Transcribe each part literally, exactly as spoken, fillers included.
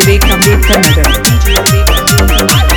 Vivek Ambedkar Nagar DJ Vivek Ambedkar Nagar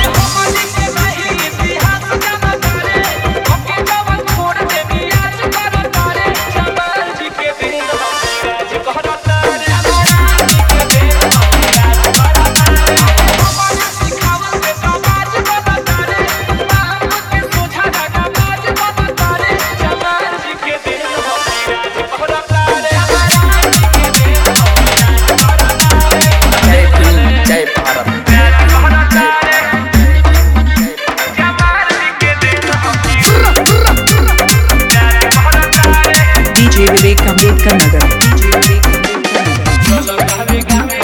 DJ Vivek Ambedkar Nagar DJ Vivek Ambedkar Nagar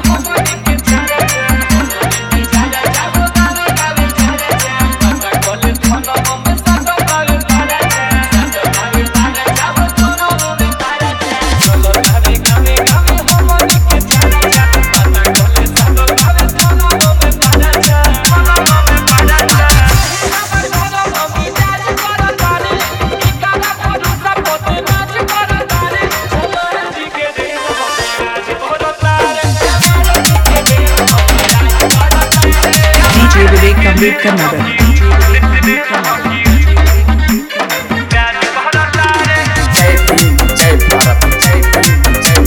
Vivek Ambedkar Nagar DJ Vivek Ambedkar Nagar Jai Bhim Jai Bharat Jai Bhim Jai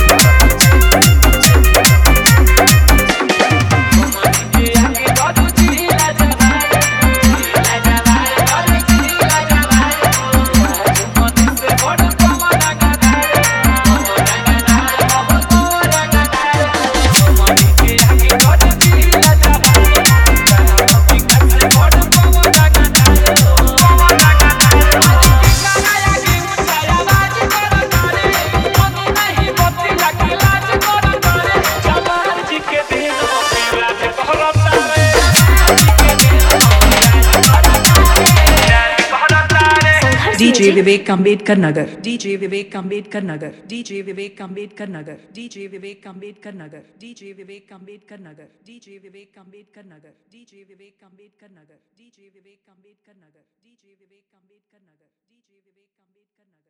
DJ Vivek Ambedkar Nagar DJ Vivek Ambedkar Nagar DJ Vivek Ambedkar Nagar DJ Vivek Ambedkar Nagar DJ Vivek Ambedkar Nagar DJ Vivek Ambedkar Nagar DJ Vivek Ambedkar Nagar DJ Vivek Ambedkar Nagar DJ Vivek Ambedkar Nagar DJ Vivek Ambedkar Nagar